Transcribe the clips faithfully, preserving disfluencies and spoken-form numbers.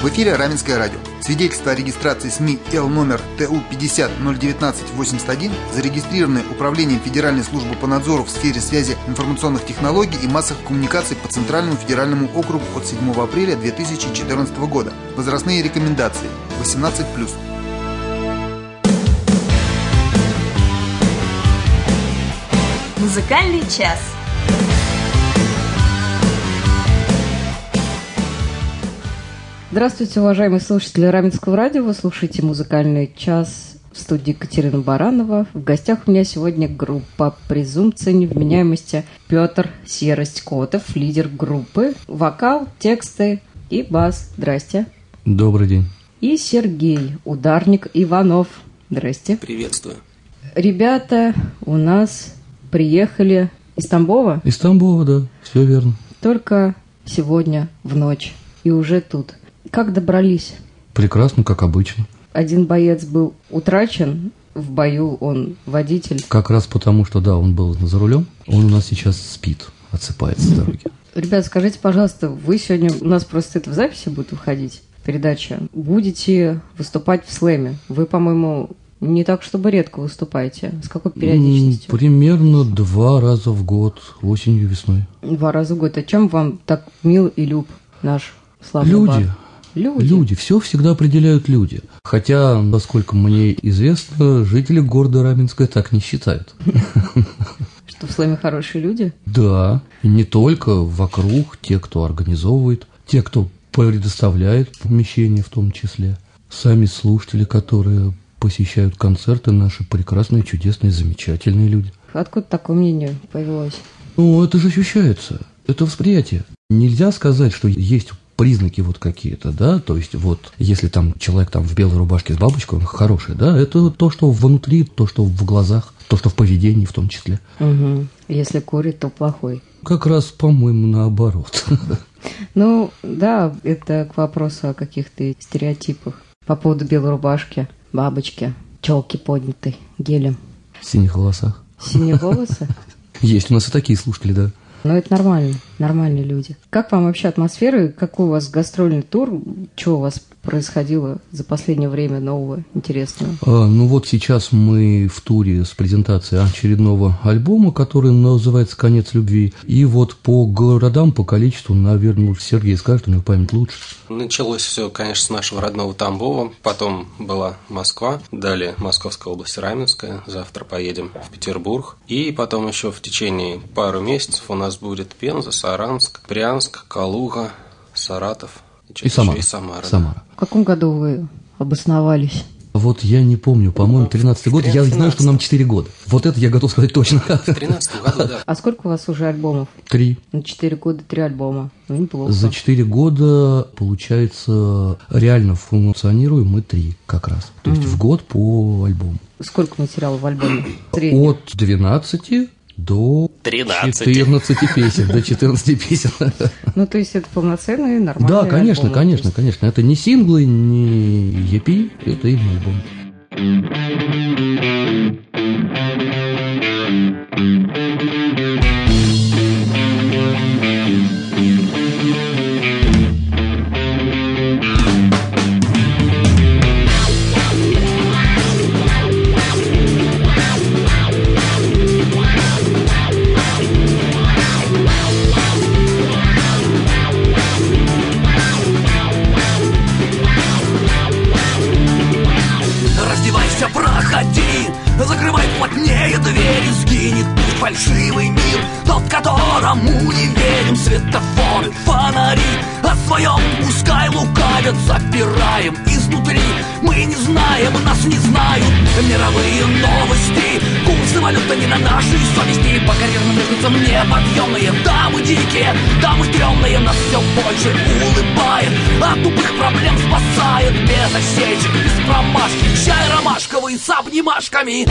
В эфире Раменское радио. Свидетельство о регистрации СМИ Л номер Т У пятьдесят ноль девятнадцать восемьдесят один, зарегистрированное Управлением Федеральной службы по надзору в сфере связи информационных технологий и массовых коммуникаций по Центральному федеральному округу от седьмого апреля две тысячи четырнадцатого года. Возрастные рекомендации восемнадцать плюс. Музыкальный час. Здравствуйте, уважаемые слушатели Раменского радио. Вы слушаете «Музыкальный час» в студии Екатерина Баранова. В гостях у меня сегодня группа «Презумпция невменяемости». Петр Серость Котов, лидер группы. Вокал, тексты и бас. Здрасте. Добрый день. И Сергей, ударник Иванов. Здрасте. Приветствую. Ребята у нас приехали из Тамбова. Из Тамбова, да, все верно. Только сегодня в ночь. И уже тут. Как добрались? Прекрасно, как обычно. Один боец был утрачен в бою, он водитель. Как раз потому, что, да, он был за рулем, он у нас сейчас спит, отсыпается с дороги. Ребят, скажите, пожалуйста, вы сегодня, у нас просто это в записи будет выходить, передача, будете выступать в слэме. Вы, по-моему, не так, чтобы редко выступаете. С какой периодичностью? Примерно два раза в год, осенью, весной. Два раза в год. А чем вам так мил и люб наш славный Люди. бар? Люди. Люди. Все всегда определяют люди. Хотя, насколько мне известно, жители города Раменское так не считают. Что в слэме хорошие люди? Да. И не только вокруг, те, кто организовывает, те, кто предоставляет помещение в том числе. Сами слушатели, которые посещают концерты, наши прекрасные, чудесные, замечательные люди. Откуда такое мнение появилось? Ну, это же ощущается. Это восприятие. Нельзя сказать, что есть признаки вот какие-то, да, то есть вот если там человек там в белой рубашке с бабочкой, он хороший, да, это то, что внутри, то, что в глазах, то, что в поведении в том числе. Угу. Если курит, то плохой. Как раз, по-моему, наоборот. Ну, да, это к вопросу о каких-то стереотипах. По поводу белой рубашки, бабочки, челки поднятой гелем. В синих волосах. Синие волосы? Есть у нас и такие слушатели, да. Но это нормально, нормальные люди. Как вам вообще атмосфера? Какой у вас гастрольный тур? Что у вас происходило за последнее время нового, интересного? А, ну вот сейчас мы в туре с презентацией очередного альбома, который называется «Конец любви». И вот по городам, по количеству, наверное, Сергей скажет, у него память лучше. Началось все, конечно, с нашего родного Тамбова, потом была Москва, далее Московская область, Раменская, завтра поедем в Петербург. И потом еще в течение пару месяцев у нас будет Пенза, Саранск, Брянск, Калуга, Саратов. И Самара. И Самара, Самара. Да. В каком году вы обосновались? Вот я не помню, по-моему, тринадцатый год. Я знаю, что нам четыре года. Вот это я готов сказать точно. В тринадцатом году, да. А сколько у вас уже альбомов? Три. На четыре года три альбома. Ну, неплохо. За четыре года, получается, реально функционируем мы три как раз. То есть mm-hmm. в год по альбому. Сколько материала в альбоме? Средний. От двенадцати до четырнадцати песен. До четырнадцати песен. Ну, то есть это полноценный, нормальный Да, конечно, альбом, конечно, конечно. Это не синглы, не и пи, это именно альбом. Закрывай плотнее двери, сгинет путь фальшивый мир, тот, которому не верим. Светофоры, фонари, о своем пускай лукавят. Запираем изнутри, мы не знаем, нас не знают мировые новости. Курсы валюты не на нашей совести, по карьерным лестницам неподъемные. Да, мы дикие, да, мы стрёмные, нас все больше улыбает, от тупых проблем спасает. Без осечек, без промашки, чай ромашковый с обнимашками.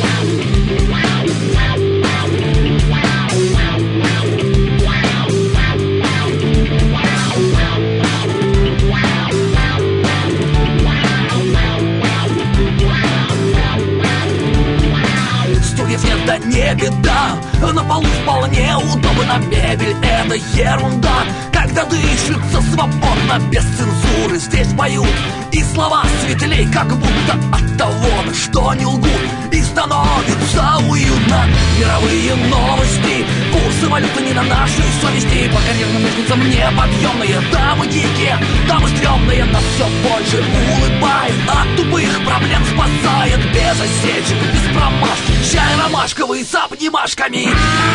Стульев нет, да не беда, на полу вполне удобна мебель, это ерунда. Как когда дышится свободно, без цензуры здесь поют, и слова светлей, как будто от того, что не лгут, и становится уютно. Мировые новости, курсы валюты не на нашей совести, по карьерным лестницам неподъемные, дамы дикие, дамы стрёмные, нас все больше улыбает, от тупых проблем спасает, без осечек, без промашки, чай ромашковый с обнимашками.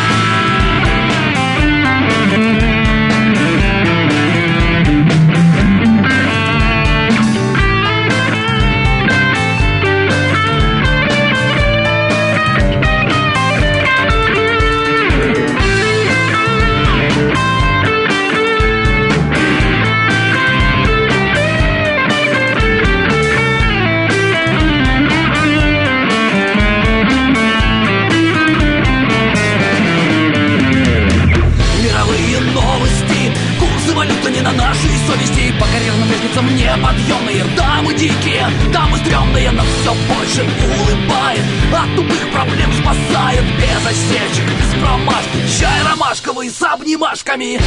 По карьерным лестницам неподъемные, дамы дикие, дамы стрёмные, нас все больше улыбает, от тупых проблем спасает, без осечек, без промашки, чай ромашковый с обнимашками.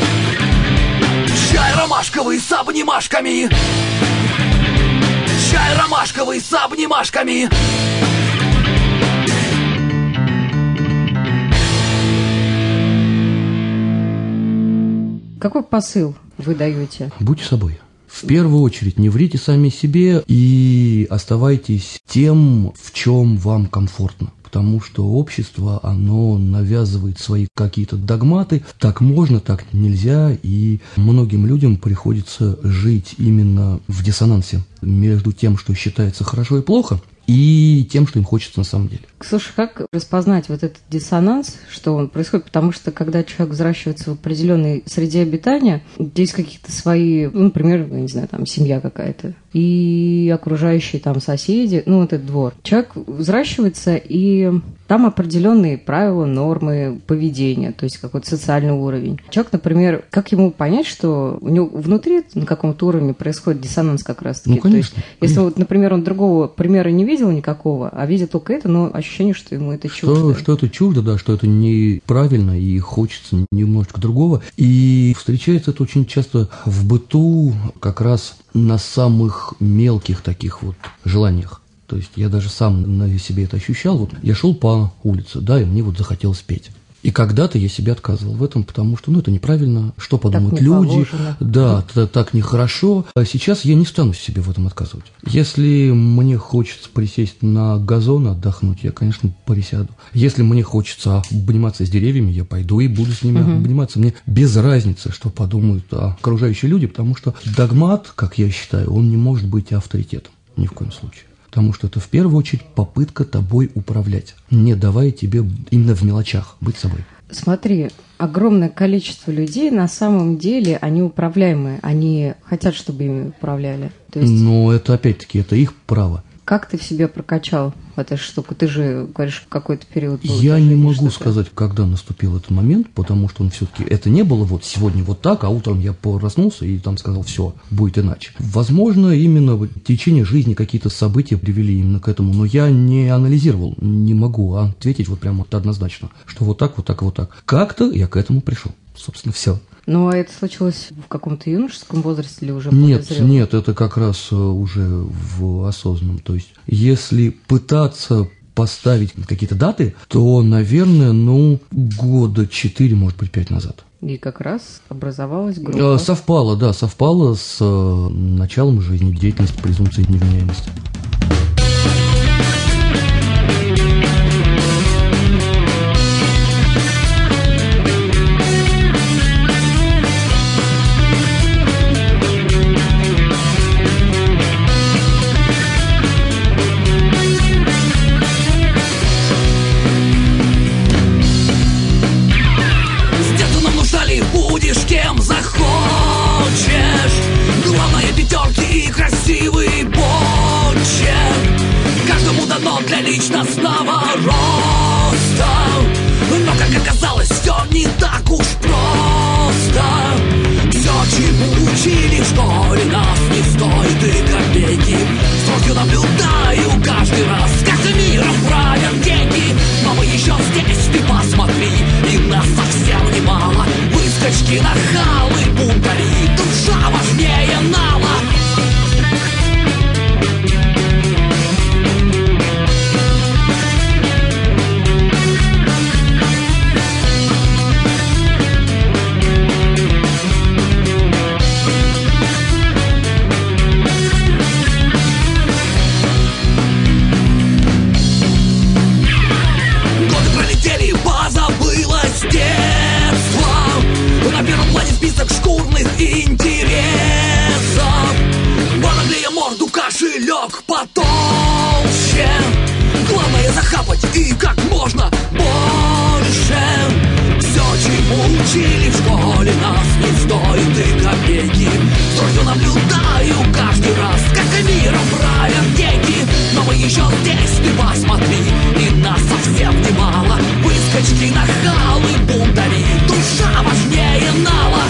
Чай ромашковый с обнимашками. Чай ромашковый с обнимашками. Какой посыл вы даете? Будьте собой. В первую очередь не врите сами себе и оставайтесь тем, в чем вам комфортно. Потому что общество, оно навязывает свои какие-то догматы. Так можно, так нельзя. И многим людям приходится жить именно в диссонансе между тем, что считается хорошо и плохо, и тем, что им хочется на самом деле. Слушай, как распознать вот этот диссонанс, что он происходит? Потому что, когда человек взращивается в определенной среде обитания, есть какие-то свои, ну, например, я не знаю, там, семья какая-то, и окружающие там соседи, ну, вот этот двор. Человек взращивается, и там определенные правила, нормы поведения, то есть какой-то социальный уровень. Человек, например, как ему понять, что у него внутри на каком-то уровне происходит диссонанс как раз-таки? Ну, конечно. То есть, если вот, например, он другого примера не видел никакого, а видит только это, но ощущение, что ему это что, чуждо. Что это чуждо, да, что это неправильно, и хочется немножечко другого. И встречается это очень часто в быту, как раз на самых мелких таких вот желаниях. То есть я даже сам на себе это ощущал. Вот я шел по улице, да, и мне вот захотелось петь. И когда-то я себе отказывал в этом, потому что, ну, это неправильно, что подумают так не люди, положено. да, это так нехорошо. А сейчас я не стану себе в этом отказывать. Если мне хочется присесть на газон, отдохнуть, я, конечно, присяду. Если мне хочется обниматься с деревьями, я пойду и буду с ними угу. обниматься. Мне без разницы, что подумают окружающие люди, потому что догмат, как я считаю, он не может быть авторитетом ни в коем случае. Потому что это в первую очередь попытка тобой управлять, не давая тебе именно в мелочах быть собой. Смотри, огромное количество людей на самом деле, они управляемые, они хотят, чтобы ими управляли. То есть... Но это опять-таки, это их право. Как ты в себе прокачал эту штуку? Ты же, говоришь, в какой-то период был. Я не могу что-то. сказать, когда наступил этот момент, потому что он все-таки это не было вот сегодня вот так, а утром я проснулся и там сказал, все, будет иначе. Возможно, именно в течение жизни какие-то события привели именно к этому, но я не анализировал, не могу ответить вот прямо вот однозначно, что вот так, вот так, вот так. Как-то я к этому пришел, собственно, все. Но это случилось в каком-то юношеском возрасте или уже Нет, зрелом? нет, это как раз уже в осознанном. То есть, если пытаться поставить какие-то даты, то, наверное, ну, года четыре, может быть, пять назад. И как раз образовалась группа. Совпало, да, совпало с началом жизнедеятельности презумпции невменяемости. Личностного роста. Но, как оказалось, все не так уж просто. Все, чему учили в школе, нас не стоит и копейки. Строго наблюдаю каждый раз, как миром правят деньги. Но мы еще здесь, ты посмотри, и нас совсем немало. Выскочки, нахалы, кусок потолще. Главное захапать и как можно больше. Все, чему учили в школе, нас не стоит и копейки. Строю наблюдаю каждый раз, как миром правят деньги. Но мы еще здесь, ты посмотри, и нас совсем немало. Выскочки, нахалы, бунтари, душа важнее нала.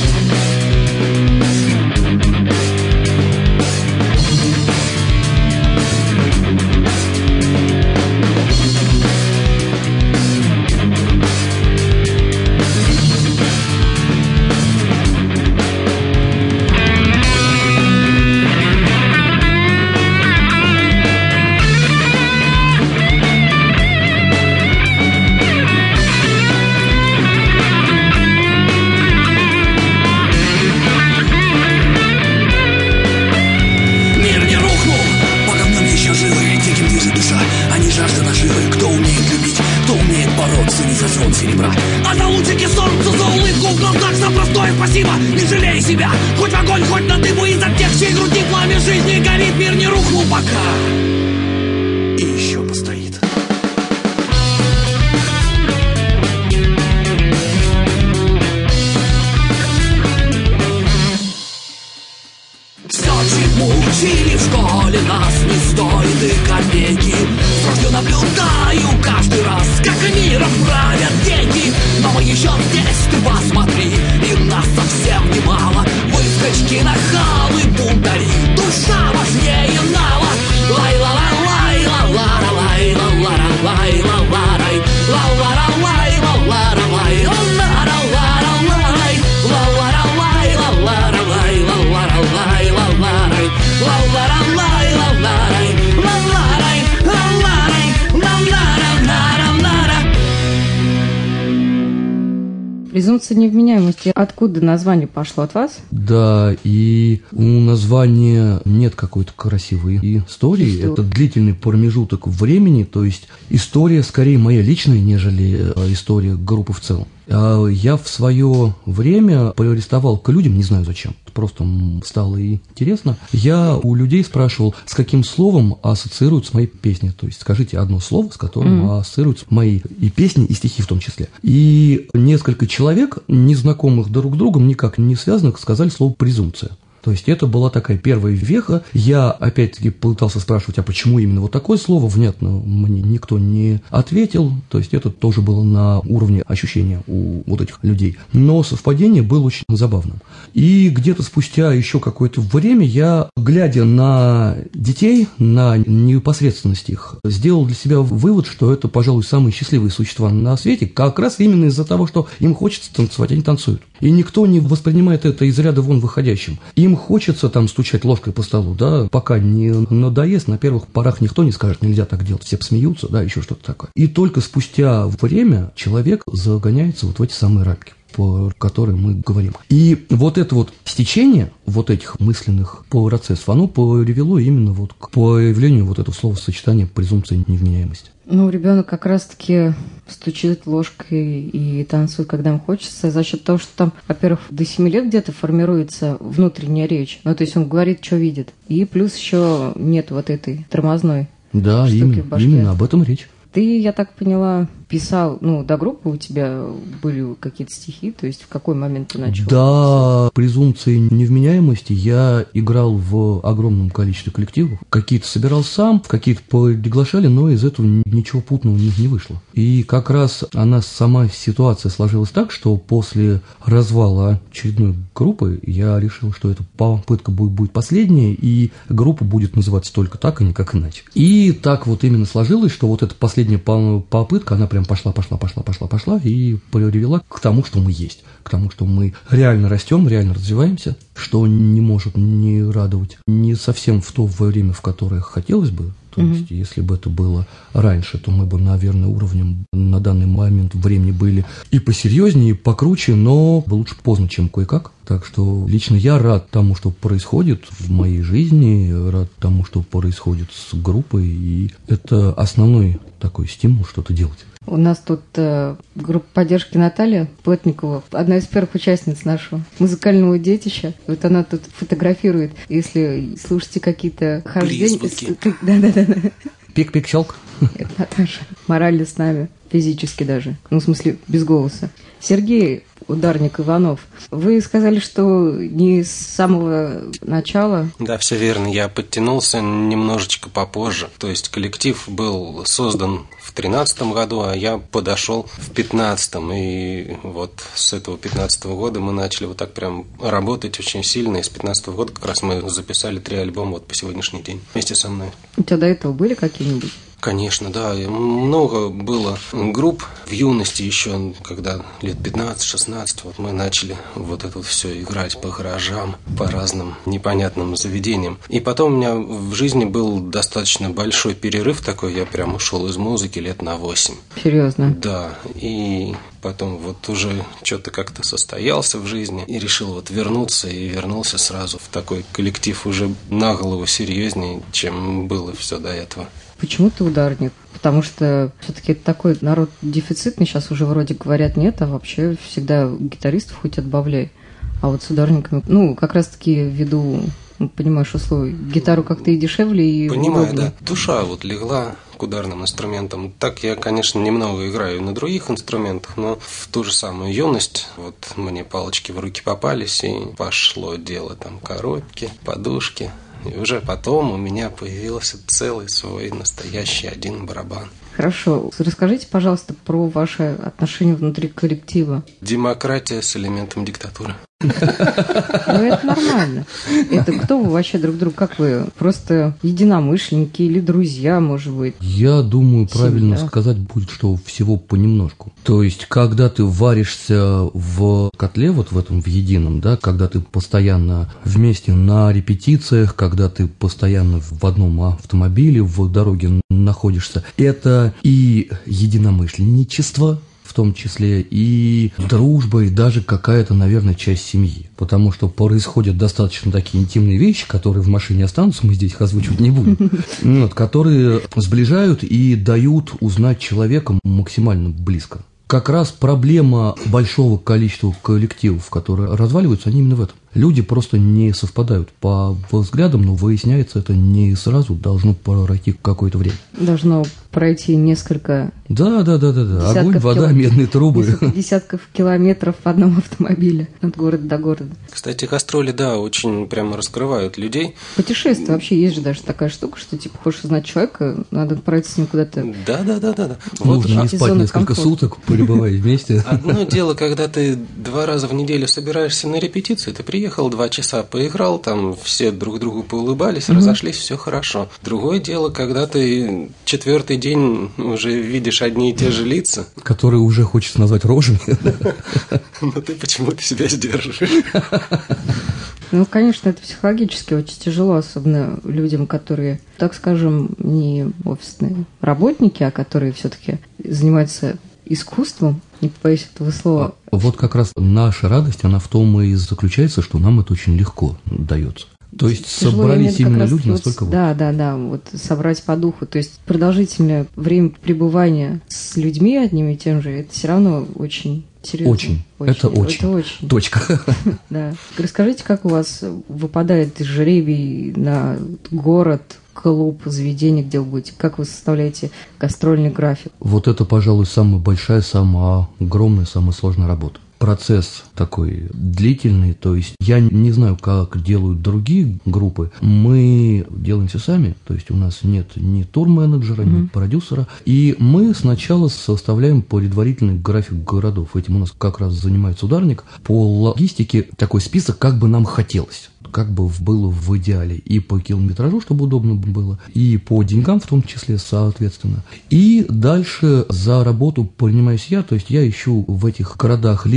Серебра. А за лучики солнца, за улыбку в глазах, за простое спасибо, не жалей себя. Хоть в огонь, хоть на дыбу, из-за тех, чьей груди пламя жизни горит. Мир не рухнул пока и еще постоит. Все, чему учили в школе, нас не стоит и копейки. Срочно наблюдаю каждый раз, как миром правят деньги. Но мы еще здесь, ты посмотри, и нас совсем немало. Выскочки, нахалы, бунтари, душа важнее нала. Лай-ла-ла-лай, ла-ла-ла-лай, ла-ла-ла-лай, ла-ла-лай, ла-ла-ла-лай, ла-ла-ла-лай, ла-ла-ла-ла-лай, ла-ла-ла-лай, ла-ла-ла-лай, ла-ла-ла-лай, ла-ла-лай, ла-ла-лай, ла-ла-ла-лай, ла-ла-лай, ла-ла-лай, ла-ла-ла-ла-ла-ла. Презумпция невменяемости. Откуда название пошло, от вас? Да, и у названия нет какой-то красивой истории. Что? Это длительный промежуток времени, то есть история скорее моя личная, нежели история группы в целом. Я в свое время приставал к людям, не знаю зачем, просто стало интересно. Я у людей спрашивал, с каким словом ассоциируются мои песни. То есть скажите одно слово, с которым mm-hmm. ассоциируются мои и песни, и стихи в том числе. И несколько человек, незнакомых друг с другом, никак не связанных, сказали слово «презумпция». То есть это была такая первая веха. Я опять-таки пытался спрашивать, а почему именно вот такое слово? Внятно мне никто не ответил. То есть это тоже было на уровне ощущения у вот этих людей. Но совпадение было очень забавным. И где-то спустя еще какое-то время я, глядя на детей, на непосредственность их, сделал для себя вывод, что это, пожалуй, самые счастливые существа на свете, как раз именно из-за того, что им хочется танцевать, они танцуют. И никто не воспринимает это из ряда вон выходящим. Им хочется там стучать ложкой по столу, да, пока не надоест, на первых порах никто не скажет, нельзя так делать, все посмеются, да, еще что-то такое. И только спустя время человек загоняется вот в эти самые рамки, по которым мы говорим. И вот это вот стечение вот этих мысленных процессов, оно привело именно вот к появлению вот этого словосочетания презумпция невменяемости. Ну, ребенок как раз-таки стучит ложкой и танцует, когда им хочется, за счет того, что там, во-первых, до семи лет где-то формируется внутренняя речь. Ну, то есть он говорит, что видит. И плюс еще нет вот этой тормозной да, штуки именно, в башке. именно об этом речь. Ты, я так поняла, писал, ну, до группы у тебя были какие-то стихи, то есть в какой момент ты начал? До презумпции невменяемости я играл в огромном количестве коллективов. Какие-то собирал сам, какие-то приглашали, но из этого ничего путного не, не вышло. И как раз она сама ситуация сложилась так, что после развала очередной группы я решил, что эта попытка будет, будет последняя, и группа будет называться только так, и никак иначе. И так вот именно сложилось, что вот эта последняя попытка, она прям пошла, пошла, пошла, пошла, пошла и привела к тому, что мы есть, к тому, что мы реально растем, реально развиваемся, что не может не радовать не совсем в то время, в которое хотелось бы. То mm-hmm. есть, если бы это было раньше, то мы бы, наверное, уровнем на данный момент времени были и посерьезнее, и покруче, но лучше поздно, чем кое-как. Так что лично я рад тому, что происходит в моей жизни, рад тому, что происходит с группой, и это основной такой стимул что-то делать. У нас тут э, группа поддержки Наталья Плотникова, одна из первых участниц нашего музыкального детища. Вот она тут фотографирует, если слушаете какие-то хождения. Да-да-да. Пик-пик-щелк. Это Наташа. Морально с нами, физически даже. Ну, в смысле, без голоса. Сергей Ударник Иванов, вы сказали, что не с самого начала. Да, все верно. Я подтянулся немножечко попозже. То есть коллектив был создан в тринадцатом году, а я подошел в пятнадцатом. И вот с этого пятнадцатого года мы начали вот так прям работать очень сильно. И с пятнадцатого года как раз мы записали три альбома вот по сегодняшний день вместе со мной. У тебя до этого были какие-нибудь? Конечно, да. Много было групп в юности еще, когда лет пятнадцать-шестнадцать, вот мы начали вот это вот все играть по гаражам, по разным непонятным заведениям. И потом у меня в жизни был достаточно большой перерыв такой, я прям ушел из музыки лет на восемь. Серьезно? Да. И потом вот уже что-то как-то состоялся в жизни и решил вот вернуться, и вернулся сразу в такой коллектив уже на голову серьезнее, чем было все до этого. Почему ты ударник? Потому что все-таки это такой народ дефицитный, сейчас уже вроде говорят нет, а вообще всегда гитаристов хоть отбавляй. А вот с ударниками, ну, как раз-таки ввиду, понимаешь, условий, гитару как-то и дешевле, и Понимаю, удобнее. Да. Душа вот легла к ударным инструментам. Так я, конечно, немного играю на других инструментах, но в ту же самую юность вот мне палочки в руки попались, и пошло дело. Там коробки, подушки. И уже потом у меня появился целый свой настоящий один барабан. Хорошо. Расскажите, пожалуйста, про ваши отношения внутри коллектива. Демократия с элементом диктатуры. Ну, это нормально. Это кто вы вообще друг другу? Как вы? Просто единомышленники или друзья, может быть? Я думаю, правильно Семья. сказать будет, что всего понемножку. То есть, когда ты варишься в котле, вот в этом, в едином, да, когда ты постоянно вместе на репетициях, когда ты постоянно в одном автомобиле, в дороге находишься, это и единомышленничество, в том числе и дружба, и даже какая-то, наверное, часть семьи. Потому что происходят достаточно такие интимные вещи, которые в машине останутся, мы здесь их озвучивать не будем, вот, которые сближают и дают узнать человека максимально близко. Как раз проблема большого количества коллективов, которые разваливаются, они именно в этом. Люди просто не совпадают по взглядам, но выясняется это не сразу, должно пройти какое-то время. Должно пройти несколько... Да, да, да, да, да. Огонь, вода, кило... медные трубы. Несколько десятков километров в одном автомобиле от города до города. Кстати, гастроли, да, очень прямо раскрывают людей. Путешествие вообще есть же даже такая штука, что типа хочешь узнать человека, надо отправиться с ним куда-то. Да, да, да, да, да. Нужно не спать несколько комфорта. суток, пребывая вместе. Одно дело, когда ты два раза в неделю собираешься на репетицию, ты приехал, два часа поиграл, там все друг другу поулыбались, mm-hmm. разошлись, все хорошо. Другое дело, когда ты четвертый день уже видишь одни и те же лица. Которые уже хочется назвать рожами. Но ты почему-то себя сдерживаешь. Ну, конечно, это психологически очень тяжело, особенно людям, которые, так скажем, не офисные работники, а которые все-таки занимаются искусством, не побоюсь этого слова. Вот как раз наша радость, она в том и заключается, что нам это очень легко дается. То есть тяжело собрались именно люди вот, настолько... Да, да, да, вот собрать по духу. То есть продолжительное время пребывания с людьми одними и тем же, это все равно очень серьезно. Очень. очень. Это очень. Это очень. Точка. Да. Расскажите, как у вас выпадает жребий на город, клуб, заведение, где вы будете? Как вы составляете гастрольный график? Вот это, пожалуй, самая большая, самая огромная, самая сложная работа. Процесс такой длительный, то есть я не знаю, как делают другие группы, мы делаем все сами, то есть у нас нет ни турменеджера, mm-hmm. ни продюсера, и мы сначала составляем предварительный график городов, этим у нас как раз занимается ударник, по логистике такой список, как бы нам хотелось. Как бы было в идеале и по километражу, чтобы удобно было, и по деньгам в том числе, соответственно. И дальше за работу принимаюсь я, то есть я ищу в этих городах либо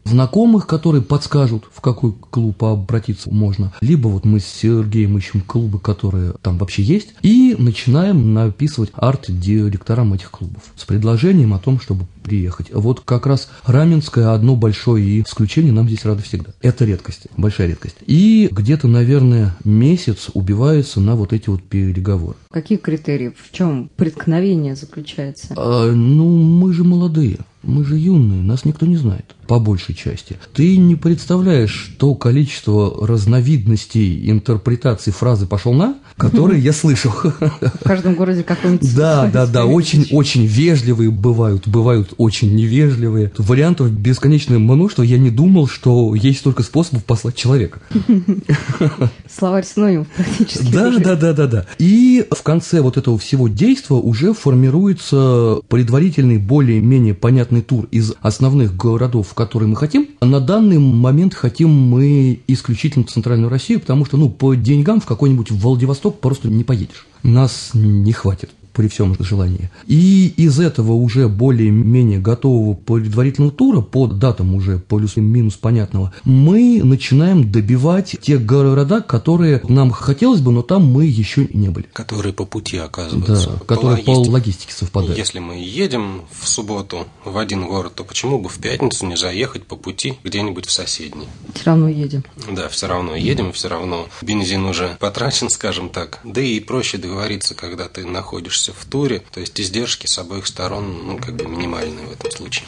знакомых, которые подскажут, в какой клуб обратиться можно. Либо вот мы с Сергеем ищем клубы, которые там вообще есть, и начинаем написывать арт-директорам этих клубов с предложением о том, чтобы приехать. Вот как раз Раменское одно большое исключение, нам здесь рады всегда. Это редкость, большая редкость. И где-то, наверное, месяц убивается на вот эти вот переговоры. Какие критерии? В чем преткновение заключается? А, ну, мы же молодые. Мы же юные, нас никто не знает, по большей части. Ты не представляешь то количество разновидностей интерпретации фразы «пошел на», которые я слышал. В каждом городе какой-нибудь... Да, да, да, очень-очень вежливые бывают, бывают очень невежливые. Вариантов бесконечное множество. Я не думал, что есть столько способов послать человека. Словарь синонимов практически. Да, да, да, да, да. И в конце вот этого всего действа уже формируется предварительный, более-менее понятный тур из основных городов, в которые мы хотим. На данный момент хотим мы исключительно Центральную Россию, потому что, ну, по деньгам в какой-нибудь Владивосток просто не поедешь. Нас не хватит при всем желании. И из этого уже более-менее готового предварительного тура, по датам уже плюс-минус понятного, мы начинаем добивать те города, которые нам хотелось бы, но там мы еще не были. Которые по пути оказываются. Да, которые по логистике совпадают. Если мы едем в субботу в один город, то почему бы в пятницу не заехать по пути где-нибудь в соседний? Все равно едем. Да, все равно едем, все равно бензин уже потрачен, скажем так. Да и проще договориться, когда ты находишься в туре, то есть издержки с обоих сторон, ну, как бы минимальные в этом случае.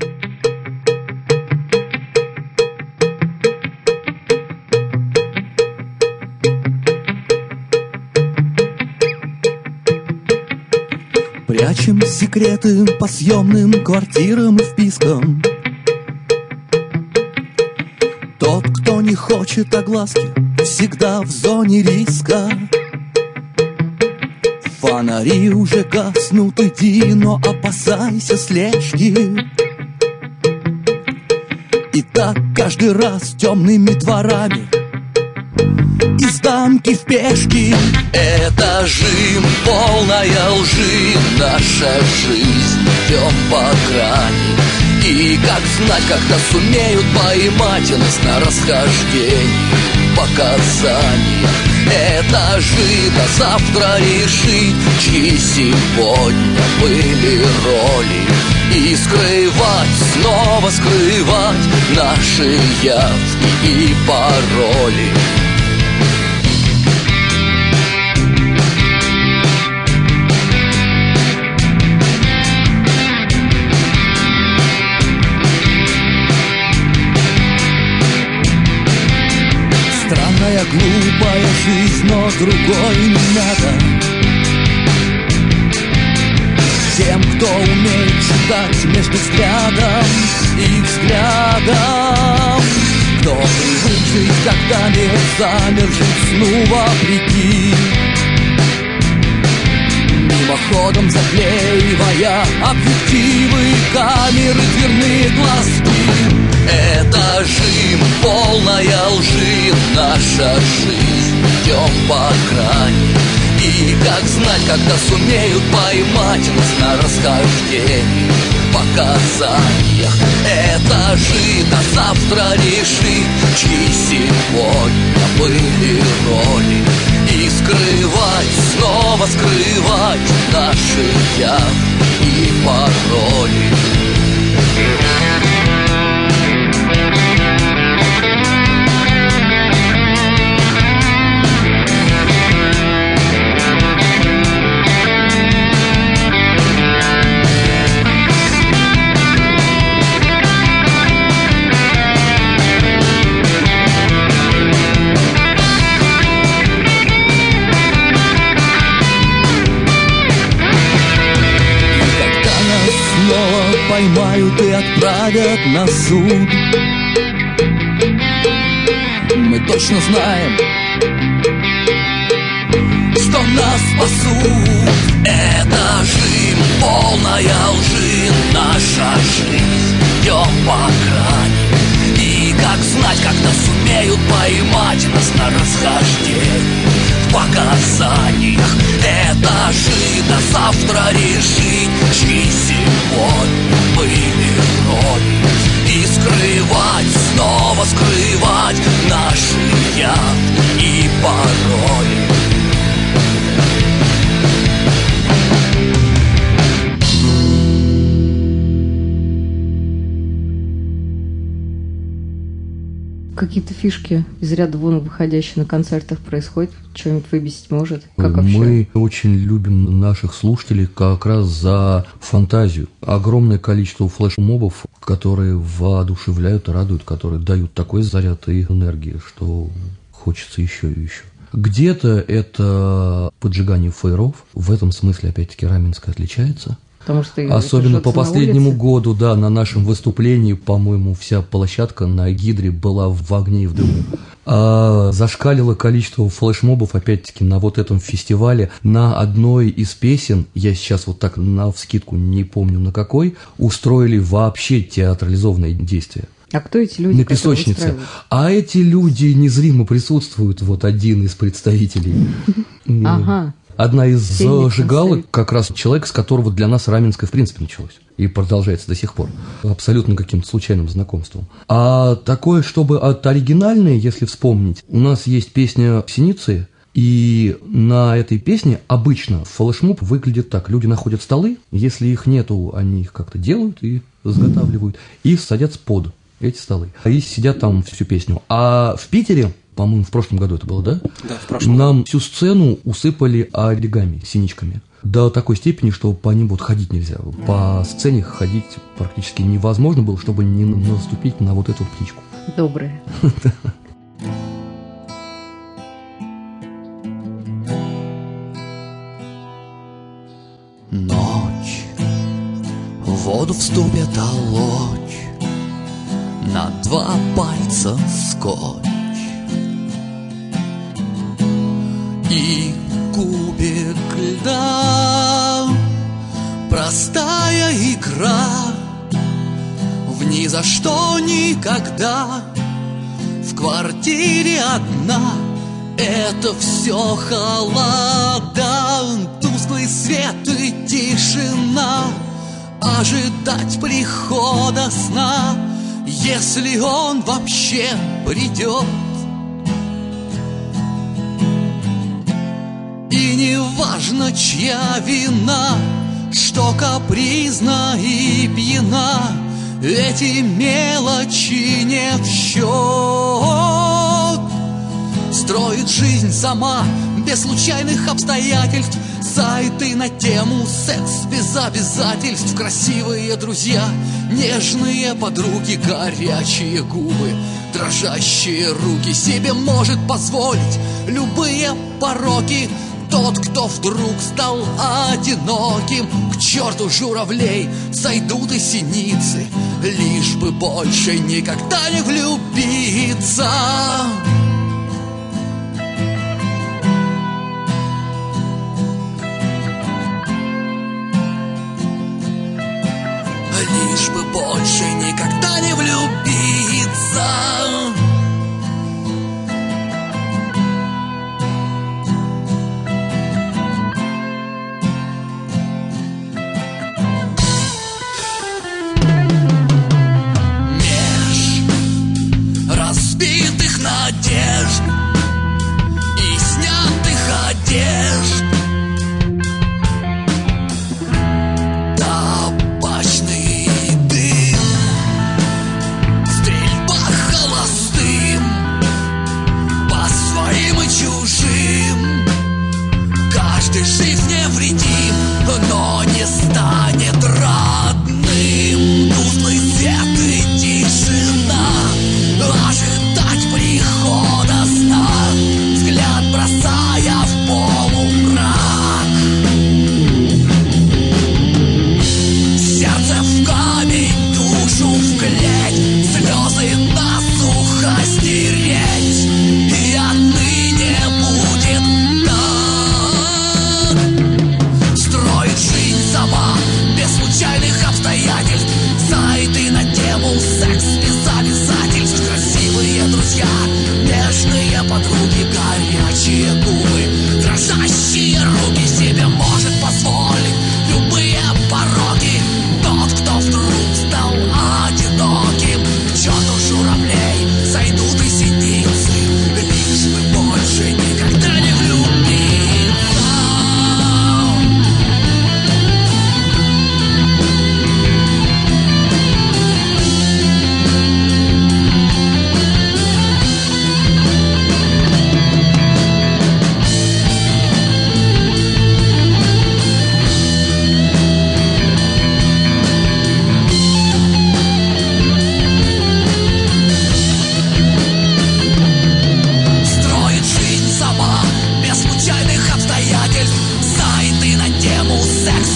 Прячем секреты по съемным квартирам и впискам. Тот, кто не хочет огласки, всегда в зоне риска. Фонари уже гаснут, иди, но опасайся слежки. И так каждый раз темными дворами, из дамки в пешки. Этажи, полная лжи, наша жизнь, идем по грани. И как знать, когда сумеют поймать нас на расхождении, показаниях. Этажи до завтра решить, чьи сегодня были роли. И скрывать, снова скрывать наши явки и пароли. Странная, глупая жизнь, но другой не надо. Тем, кто умеет читать между взглядом и взглядом, кто привык жить, когда мир замер, жить сну вопреки, мимоходом заклеивая объективы, камеры, дверные глазки. Этажи, полная лжи, наша жизнь, идем по грани. И как знать, когда сумеют поймать нас на расхождении, показаниях. Этажи до завтра решить, чьи сегодня были роли. И скрывать, снова скрывать наши явки и пароли. Поймают и отправят на суд. Мы точно знаем, что нас спасут. Этажи, полная лжи, наша жизнь, идем по грани. И как знать, когда сумеют поймать нас на расхождении, в показаниях. Этажи до завтра решить, чьи сегодня были роли. И скрывать, Какие-то фишки из ряда вон выходящие на концертах происходят? Что-нибудь выбесить может? Как Мы вообще? очень любим наших слушателей как раз за фантазию. Огромное количество флешмобов, которые воодушевляют и радуют, которые дают такой заряд и энергии, что хочется еще и еще. Где-то это поджигание фаеров. В этом смысле, опять-таки, Раменское отличается. Потому что особенно по последнему году, да, на нашем выступлении, по-моему, вся площадка на Гидре была в огне и в дыму. А зашкалило количество флешмобов, опять-таки, на вот этом фестивале. На одной из песен, я сейчас вот так навскидку не помню на какой, устроили вообще театрализованное действие. А кто эти люди? На песочнице. А эти люди незримо присутствуют, вот один из представителей. Ага. Одна из зажигалок как раз человек, с которого для нас Раменское в принципе началось. И продолжается до сих пор. Абсолютно каким-то случайным знакомством. А такое, чтобы от оригинальной, если вспомнить, у нас есть песня «Синицы», и на этой песне обычно флешмоб выглядит так. Люди находят столы, если их нету, они их как-то делают и заготавливают, и садятся под эти столы. И сидят там всю песню. А в Питере, по-моему, в прошлом году это было, да? Да, в прошлом. Нам всю сцену усыпали оригами, синичками. До такой степени, что по ним вот ходить нельзя. По сцене ходить практически невозможно было, чтобы не наступить на вот эту птичку. Добрые. Ночь, в воду вступит олочь, на два пальца скотч и кубик льда. Простая игра, в ни за что никогда. В квартире одна, это все холода. Тусклый свет и тишина, ожидать прихода сна, если он вообще придет. И не важно, чья вина, что капризна и пьяна, эти мелочи не в счет. Строит жизнь сама, без случайных обстоятельств, сайты на тему секс без обязательств. Красивые друзья, нежные подруги, горячие губы, дрожащие руки. Себе может позволить любые пороки тот, кто вдруг стал одиноким. К черту журавлей, сойдут и синицы, лишь бы больше никогда не влюбиться. Лишь бы больше никогда не влюбиться. Меж разбитых надежд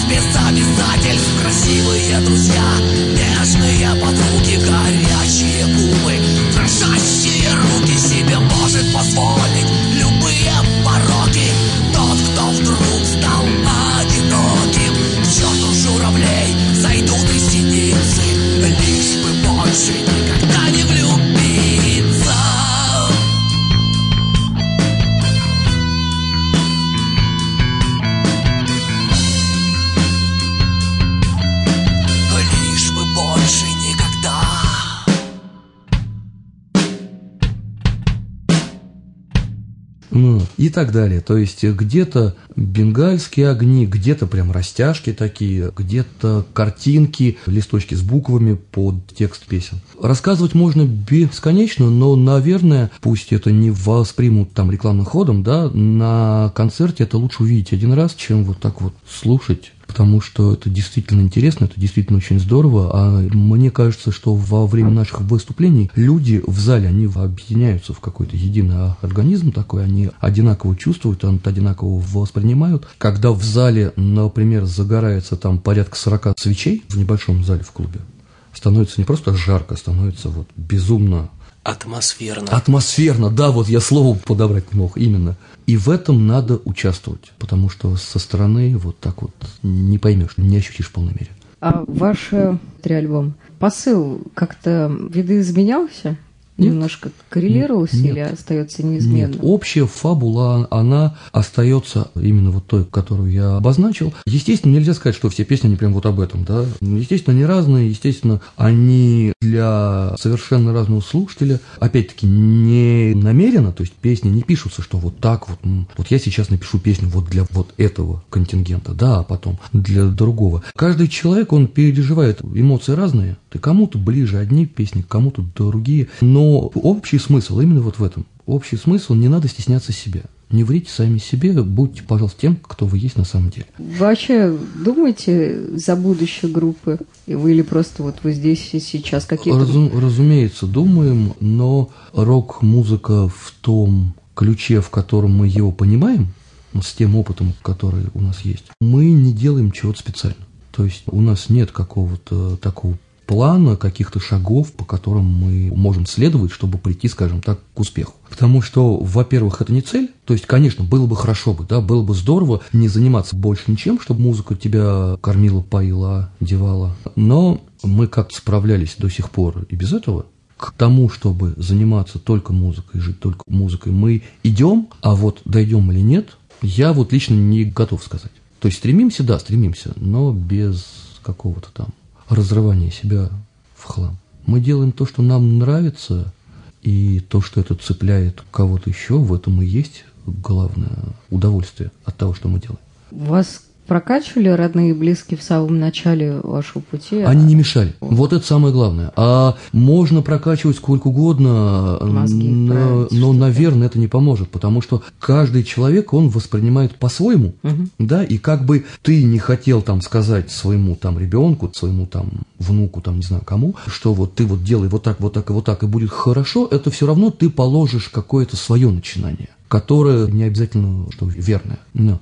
без обязательств. Красивые друзья, нежные подруги, горячие губы, дрожащие руки себе может позволить любые пороки. Тот, кто вдруг стал одиноким, к черту журавлей зайдут и синицы, лишь бы больше никогда не влюбиться. Лишь бы больше никогда. Ну, и так далее. То есть где-то бенгальские огни, где-то прям растяжки такие, где-то картинки, листочки с буквами под текст песен. Рассказывать можно бесконечно, но, наверное, пусть это не воспримут там рекламным ходом, да, на концерте это лучше увидеть один раз, чем вот так вот слушать. Потому что это действительно интересно, это действительно очень здорово, а мне кажется, что во время наших выступлений люди в зале, они объединяются в какой-то единый организм такой, они одинаково чувствуют, одинаково воспринимают. Когда в зале, например, загорается там порядка сорока свечей в небольшом зале в клубе, становится не просто жарко, становится вот безумно... Атмосферно. Атмосферно, да, вот я слово подобрать не мог, именно. И в этом надо участвовать, потому что со стороны вот так вот не поймешь, не ощутишь в полной мере. А ваш три альбома, посыл как-то видоизменялся? Нет. Немножко коррелировался Нет. или остается неизменным? Нет, общая фабула, она остается именно вот той, которую я обозначил. Естественно, нельзя сказать, что все песни, они прям вот об этом, да. Естественно, они разные, естественно, они для совершенно разного слушателя, опять-таки, не намеренно, то есть песни не пишутся, что вот так вот, вот я сейчас напишу песню вот для вот этого контингента, да, а потом для другого. Каждый человек, он переживает эмоции разные, ты кому-то ближе одни песни, кому-то другие, но Но общий смысл именно вот в этом. Общий смысл, не надо стесняться себя. Не врите сами себе, будьте, пожалуйста, тем, кто вы есть на самом деле. Вы вообще думаете за будущее группы? И вы или просто вот вы здесь и сейчас какие-то... Разум, разумеется, думаем, но рок-музыка в том ключе, в котором мы его понимаем, с тем опытом, который у нас есть, мы не делаем чего-то специально. То есть у нас нет какого-то такого плана, каких-то шагов, по которым мы можем следовать, чтобы прийти, скажем так, к успеху. Потому что, во-первых, это не цель. То есть, конечно, было бы хорошо бы, да, было бы здорово не заниматься больше ничем, чтобы музыка тебя кормила, поила, одевала. Но мы как-то справлялись до сих пор и без этого. К тому, чтобы заниматься только музыкой, жить только музыкой, мы идем, а вот дойдем или нет, я вот лично не готов сказать. То есть, стремимся, да, стремимся, но без какого-то там разрывание себя в хлам. Мы делаем то, что нам нравится, и то, что это цепляет кого-то еще, в этом и есть главное удовольствие от того, что мы делаем. Вас прокачивали родные и близкие в самом начале вашего пути? Они не мешали. Вот это самое главное. А можно прокачивать сколько угодно, Мозги, но, но наверное, это не поможет, потому что каждый человек, он воспринимает по-своему, угу. да, и как бы ты не хотел там сказать своему там ребенку, своему там внуку, там не знаю кому, что вот ты вот делай вот так, вот так и вот так, и будет хорошо, это все равно ты положишь какое-то свое начинание, которое не обязательно, что верное. Нет.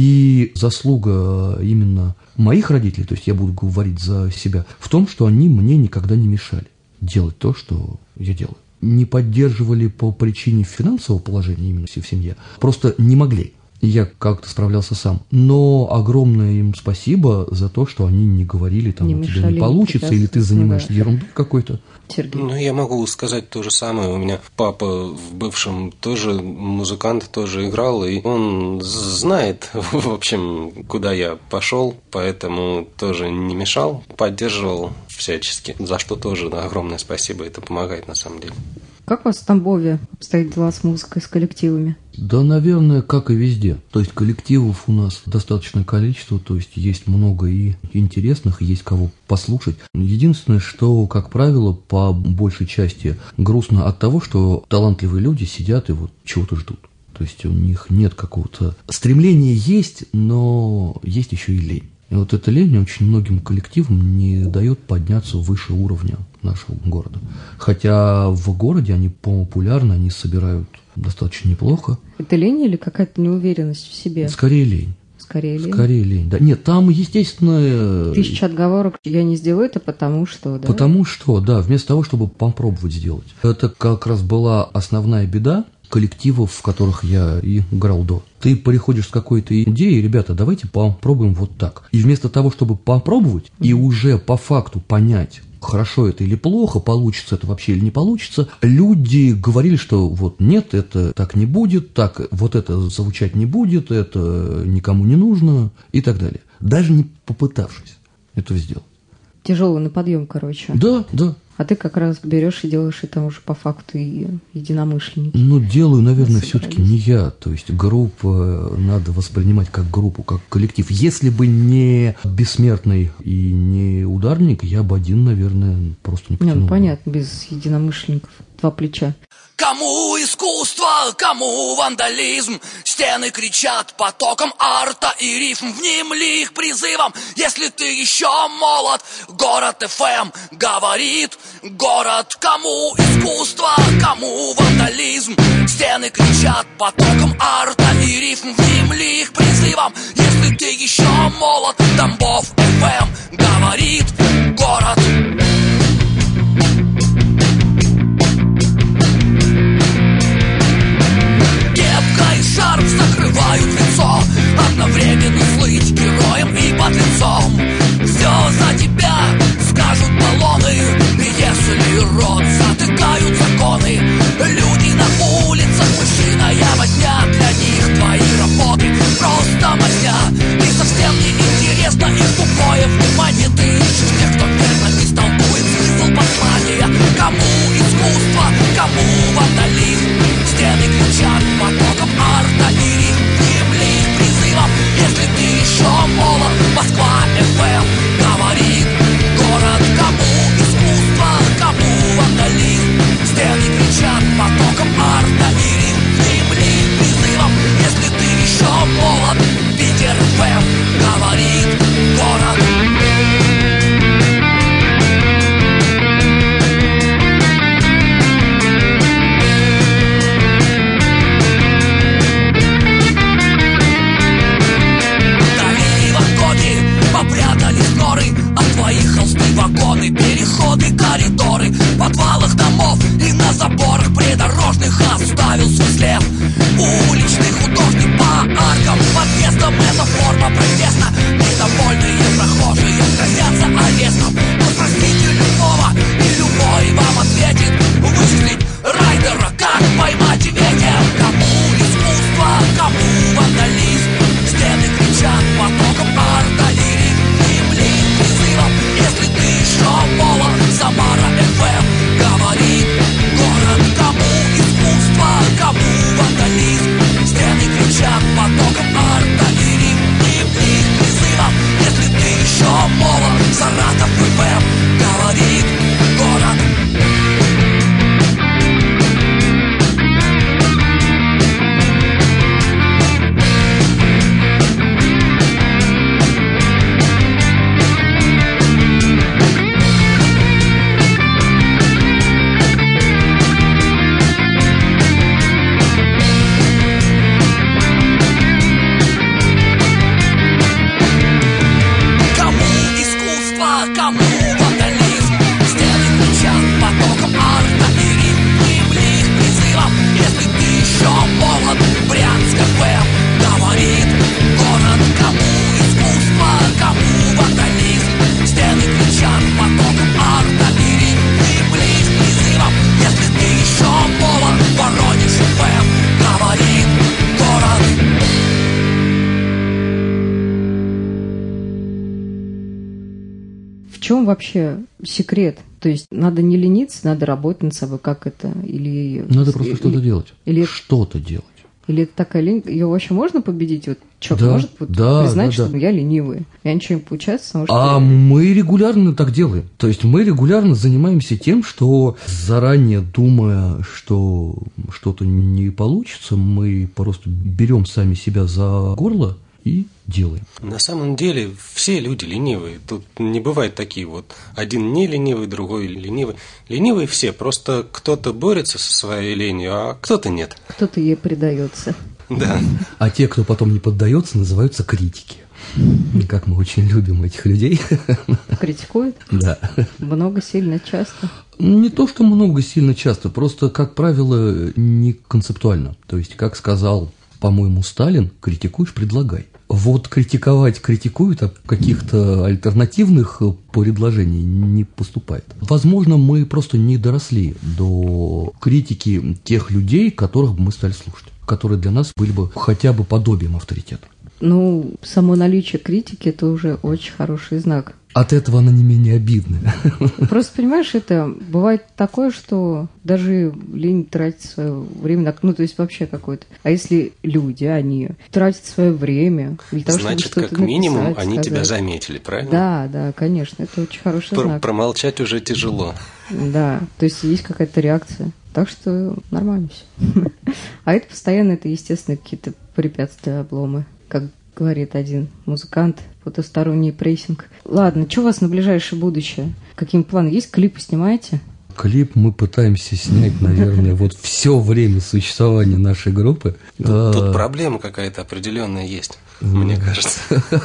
И заслуга именно моих родителей, то есть я буду говорить за себя, в том, что они мне никогда не мешали делать то, что я делаю. Не поддерживали по причине финансового положения именно в семье, просто не могли. Я как-то справлялся сам. Но огромное им спасибо за то, что они не говорили, там, не у тебя не получится, или ты занимаешься да. ерундой какой-то. Сергей. Ну, я могу сказать то же самое. У меня папа в бывшем тоже музыкант, тоже играл, и он знает, в общем, куда я пошел, поэтому тоже не мешал, поддерживал всячески, за что тоже да, огромное спасибо, это помогает на самом деле. Как у вас в Тамбове обстоят дела с музыкой, с коллективами? Да, наверное, как и везде. То есть коллективов у нас достаточное количество, то есть есть много и интересных, есть кого послушать. Единственное, что, как правило, по большей части грустно от того, что талантливые люди сидят и вот чего-то ждут. То есть у них нет какого-то... Стремления есть, но есть еще и лень. И вот эта лень очень многим коллективам не дает подняться выше уровня нашего города. Хотя в городе они популярны, они собирают достаточно неплохо. Это лень или какая-то неуверенность в себе? Скорее лень. Скорее лень. Скорее лень, да. Нет, там, естественно... Тысяча отговорок я не сделаю, это потому что, да? Потому что, да, вместо того, чтобы попробовать сделать. Это как раз была основная беда коллективов, в которых я и играл до. Ты приходишь с какой-то идеей, ребята, давайте попробуем вот так. И вместо того, чтобы попробовать и уже по факту понять, хорошо это или плохо, получится это вообще или не получится, люди говорили, что вот нет, это так не будет, так вот это звучать не будет, это никому не нужно и так далее. Даже не попытавшись этого сделать. Тяжелый на подъем, короче. Да, да. А ты как раз берешь и делаешь это уже по факту и единомышленники. Ну, делаю, наверное, все-таки не я. То есть группа надо воспринимать как группу, как коллектив. Если бы не Бессмертный и не Ударник, я бы один, наверное, просто не потянул. Не, ну понятно, без единомышленников. Два плеча. Кому искусство, кому вандализм, стены кричат потоком арта и рифм. Внемли их призывом, если ты еще молод. Город эф эм говорит, город. Кому искусство, кому вандализм, стены кричат потоком арта и рифм. Внемли их призывом, если ты еще молод. Тамбов эф эм говорит, город. Шарф закрывают лицо, одновременно слыть героем и подлецом. Все за тебя скажут баллоны, если рот затыкают законы. Люди на улицах, мышиная возня, для них твои работы просто мазня. Ты совсем не интересно, их тупое внимание. Ты ищешь тех, кто верно истолкует смысл послания. Кому искусство, кому вандализм, стены кричат потоком арта и рифм. Внемли их призывом, если ты еще молод. Москва эф эм говорит, город. Кому искусство, кому вандализм, стены кричат потоком арта и рифм. Внемли их призывом, если ты еще молод. Питер эф эм говорит, город. Попрятались горы, от твоих холсты вагоны, переходы, коридоры, в подвалах домов и на заборах придорожных оставил свой след. Уличный художник по аркам, подъездам, эта форма протеста. Недовольные прохожие грозятся арестом. Но спросите любого, и любой вам ответит. Вычислить райдера, как поймать ветер. Кому искусство, кому вандализм, стены кричат потоком арта и рифм. Внемли призывом, если ты еще молод. Самара эф эм говорит, город. Кому искусство, кому вандализм, стены кричат потоком арта и рифм. Внемли призывом, если ты еще молод. Саратов эф эм говорит, город. В чем вообще секрет? То есть надо не лениться, надо работать над собой, как это? Или... Надо просто или... что-то делать. Или... Что-то делать. Или это такая лень, ее вообще можно победить? Вот человек да, может вот да, признать, да, что да. я ленивый, я ничего не получается, потому что... А я... мы регулярно так делаем. То есть мы регулярно занимаемся тем, что заранее думая, что что-то не получится, мы просто берем сами себя за горло и делаем. На самом деле все люди ленивые. Тут не бывает такие вот один не ленивый, другой ленивый. Ленивые все, просто кто-то борется со своей ленью, а кто-то нет. Кто-то ей предается. Да. А те, кто потом не поддается, называются критики. Как мы очень любим этих людей. Критикуют? Да. Много, сильно, часто? Не то, что много, сильно, часто, просто, как правило, не концептуально. То есть, как сказал, по-моему, Сталин, критикуешь, предлагай. Вот критиковать критикуют, а каких-то альтернативных предложений не поступает. Возможно, мы просто не доросли до критики тех людей, которых мы стали слушать, которые для нас были бы хотя бы подобием авторитета. Ну, само наличие критики – это уже очень хороший знак. От этого она не менее обидная. Просто, понимаешь, это бывает такое, что даже лень тратить свое время на... Ну, то есть вообще какое-то. А если люди, они тратят свое время для того, Значит, чтобы как что-то минимум, написать, они сказать. тебя заметили, правильно? Да, да, конечно, это очень хороший Пр- знак. Промолчать уже тяжело. Да, то есть есть какая-то реакция. Так что нормально все. А это постоянно, это, естественно, какие-то препятствия, обломы. Как говорит один музыкант, потусторонний прессинг. Ладно, что у вас на ближайшее будущее? Какие планы? Есть? Клипы снимаете? Клип мы пытаемся снять, наверное, вот все время существования нашей группы. Тут, а... тут проблема какая-то определенная есть, мне кажется.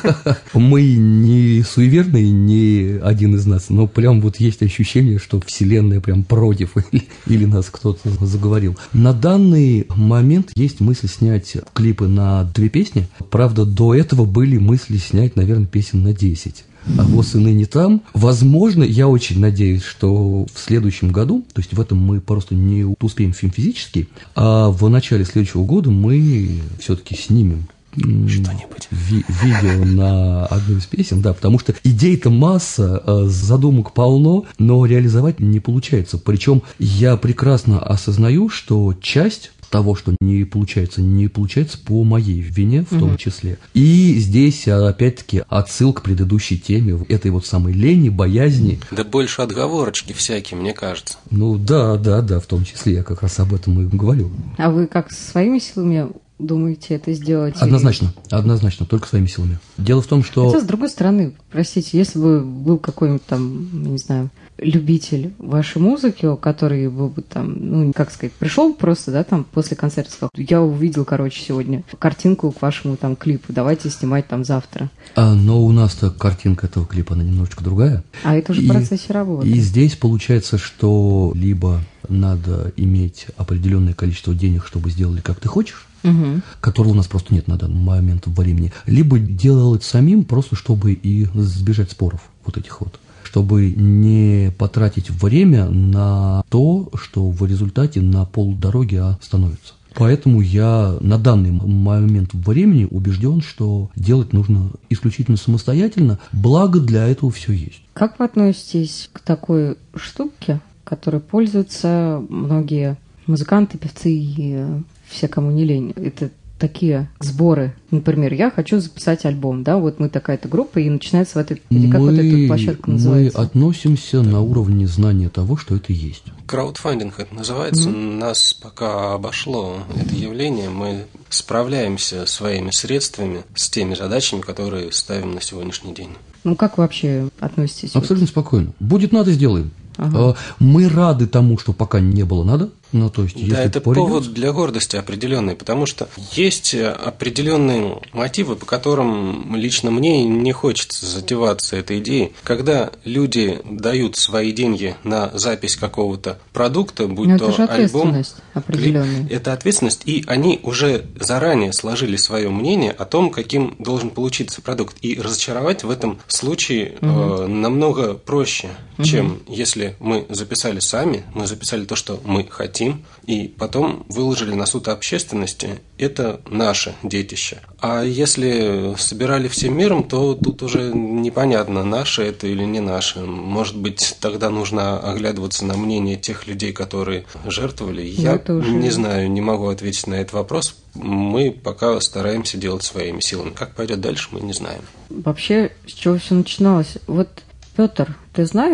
Мы не суеверные, ни один из нас, но прям вот есть ощущение, что вселенная прям против, или, или нас кто-то заговорил. На данный момент есть мысль снять клипы на две песни. Правда, до этого были мысли снять, наверное, песен на десять. А вот и ныне там. Возможно, я очень надеюсь, что в следующем году, то есть в этом мы просто не успеем физически, а в начале следующего года мы все-таки снимем что-нибудь. Ви- видео на одну из песен, да, потому что идей-то масса, задумок полно, но реализовать не получается. Причем я прекрасно осознаю, что часть того, что не получается, не получается по моей вине в том числе. И здесь, опять-таки, отсылка к предыдущей теме, этой вот самой лени, боязни. Да больше отговорочки всякие, мне кажется. Ну да, да, да, в том числе, я как раз об этом и говорю. А вы как своими силами думаете это сделать? Однозначно, или... однозначно, только своими силами. Дело в том, что... Хотя, с другой стороны, простите, если бы был какой-нибудь там, не знаю, любитель вашей музыки, который был бы там, ну, как сказать, пришел просто, да, там, после концерта, сказал, я увидел, короче, сегодня картинку к вашему там клипу, давайте снимать там завтра. А, но у нас-то картинка этого клипа, она немножечко другая. А это уже и, в процессе работы. И здесь получается, что либо надо иметь определенное количество денег, чтобы сделали, как ты хочешь, угу. которого у нас просто нет на данный момент времени, либо делать самим, просто чтобы и сбежать споров вот этих вот. Чтобы не потратить время на то, что в результате на полдороги остановится. Поэтому я на данный момент времени убежден, что делать нужно исключительно самостоятельно, благо для этого все есть. Как вы относитесь к такой штуке, которой пользуются многие музыканты, певцы и все, кому не лень? Это такие сборы. Например, я хочу записать альбом, да, вот мы такая-то группа, и начинается в этой, или как мы, вот эта площадка называется? Мы относимся на уровне знания того, что это есть. Краудфандинг это называется. Mm-hmm. Нас пока обошло это явление. Мы справляемся своими средствами с теми задачами, которые ставим на сегодняшний день. Ну, как вы вообще относитесь? Абсолютно вот? Спокойно. Будет надо, сделаем. Ага. Мы рады тому, что пока не было надо. Ну, то есть, если да, это порядется... повод для гордости определенный, потому что есть определенные мотивы, по которым лично мне не хочется затеваться этой идеей. Когда люди дают свои деньги на запись какого-то продукта, будь Но то это же альбом, клип, это ответственность, и они уже заранее сложили свое мнение о том, каким должен получиться продукт. И разочаровать в этом случае угу. э, намного проще, угу. чем если мы записали сами, мы записали то, что мы хотим, и потом выложили на суд общественности, это наше детище. А если собирали всем миром, то тут уже непонятно, наше это или не наше. Может быть, тогда нужно оглядываться на мнение тех людей, которые жертвовали. Я уже... не знаю, не могу ответить на этот вопрос. Мы пока стараемся делать своими силами. Как пойдет дальше, мы не знаем. Вообще, с чего все начиналось? Вот, Петр, ты знаешь,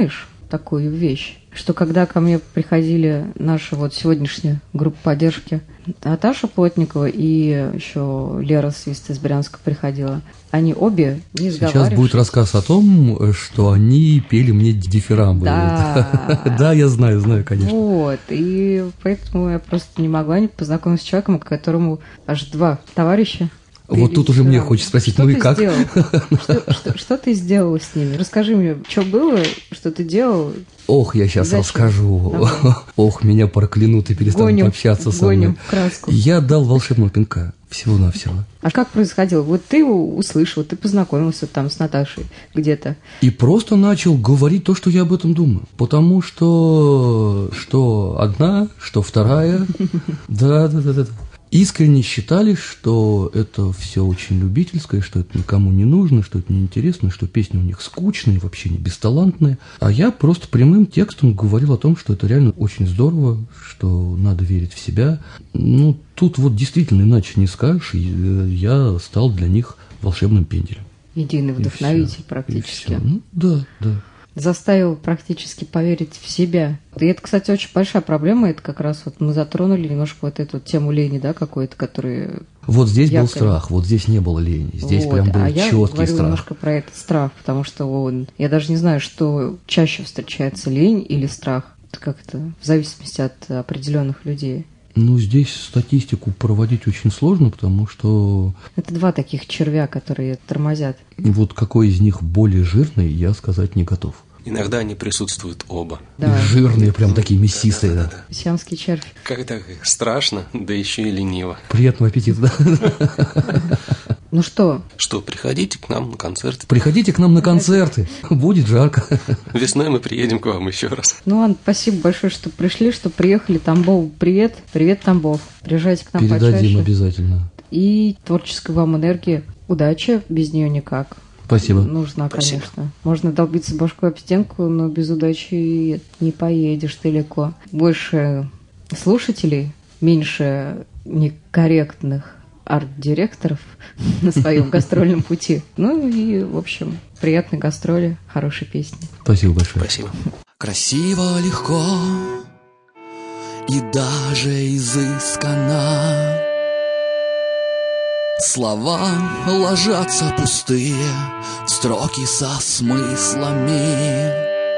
такую вещь, что когда ко мне приходили наша вот сегодняшняя группа поддержки, Наташа Плотникова и еще Лера Свист из Брянска приходила, они обе не сговаривались. Сейчас будет рассказ о том, что они пели мне дифирамбы. Да. Да, я знаю, знаю, конечно. Вот, и поэтому я просто не могла не познакомиться с человеком, которому аж два товарища. Вот тут уже мне хочется спросить, что ну и ты как? Что, что, что ты сделала с ними? Расскажи мне, что было, что ты делал? Ох, я сейчас Зачем? расскажу. Давай. Ох, меня проклянут и перестанут Гоним, общаться со гоним мной. в краску. Я дал волшебного пинка, всего-навсего. А как происходило? Вот ты услышал, ты познакомился там с Наташей где-то. И просто начал говорить то, что я об этом думаю. Потому что что одна, что вторая. Да, да, да, да. Искренне считали, что это все очень любительское, что это никому не нужно, что это неинтересно, что песни у них скучные, вообще не бесталантные. А я просто прямым текстом говорил о том, что это реально очень здорово, что надо верить в себя. Ну, тут вот действительно иначе не скажешь, и я стал для них волшебным пенделем. Единый вдохновитель И практически. и всё. Ну, да, да. Заставил практически поверить в себя. И это, кстати, очень большая проблема. Это как раз вот мы затронули немножко вот эту тему лени, да, какой-то, который... Вот здесь якобы... был страх, вот здесь не было лени. Здесь вот. прям был а я четкий говорю страх. немножко про этот страх, потому что он... Я даже не знаю, что чаще встречается, лень или страх. Это как-то в зависимости от определенных людей. Ну, здесь статистику проводить очень сложно, потому что... Это два таких червя, которые тормозят. Вот какой из них более жирный, я сказать не готов. Иногда они присутствуют оба. Да. И жирные, прям такие мясистые, да. Сиамский червь. Когда страшно, да еще и лениво. Приятного аппетита, да. Ну что? Что, приходите к нам на концерты. Приходите к нам на концерты, будет жарко. Весной мы приедем к вам еще раз. Ну ладно, спасибо большое, что пришли, что приехали. Тамбов, привет. Привет, Тамбов. Приезжайте к нам Передадим почаще. обязательно. И творческой вам энергии. Удачи, без нее никак. Спасибо. Нужна, Спасибо. конечно. Можно долбиться башкой об стенку, но без удачи не поедешь далеко. Больше слушателей, меньше некорректных арт-директоров на своем гастрольном пути. Ну и, в общем, приятной гастроли, хорошей песни. Спасибо большое. Спасибо. Красиво, легко и даже изысканно. Слова ложатся пустые в строки со смыслами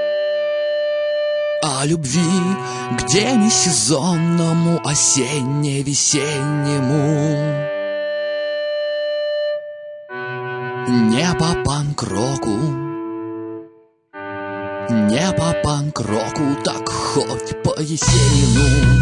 о любви к демисезонному осенне-весеннему. Не по панк-року, не по панк-року, так хоть по Есенину.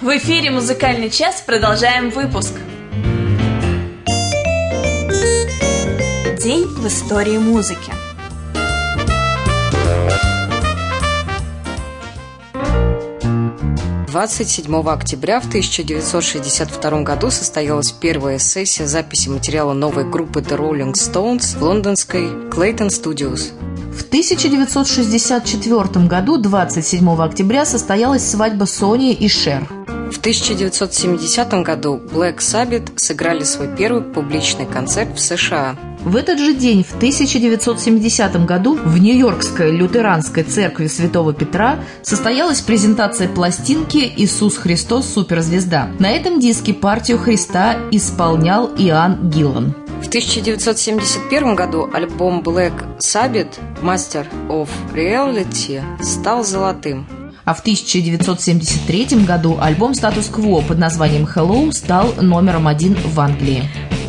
В эфире «Музыкальный час». Продолжаем выпуск. День в истории музыки. двадцать седьмого октября в тысяча девятьсот шестьдесят втором году состоялась первая сессия записи материала новой группы The Rolling Stones в лондонской Clayton Studios. В тысяча девятьсот шестьдесят четвёртом году, двадцать седьмого октября, состоялась свадьба Сони и Шер. В тысяча девятьсот семидесятом году Black Sabbath сыграли свой первый публичный концерт в США. В этот же день, в тысяча девятьсот семидесятом году, в Нью-Йоркской лютеранской церкви Святого Петра состоялась презентация пластинки «Иисус Христос. Суперзвезда». На этом диске партию Христа исполнял Иоанн Гиллан. В тысяча девятьсот семьдесят первом году альбом Black Sabbath «Master of Reality» стал золотым. А в тысяча девятьсот семьдесят третьем году альбом «Статус Кво» под названием «Hello» стал номером один в Англии.